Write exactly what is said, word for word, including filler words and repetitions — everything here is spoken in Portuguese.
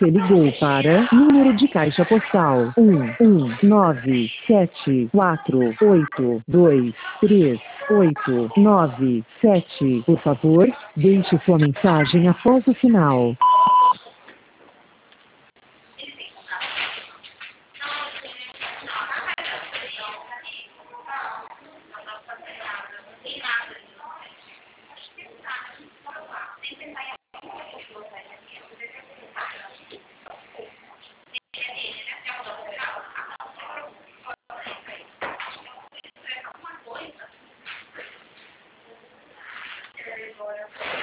Você ligou para número de caixa postal um um nove sete quatro oito dois três oito nove sete. Por favor, deixe sua mensagem após o sinal. Agora.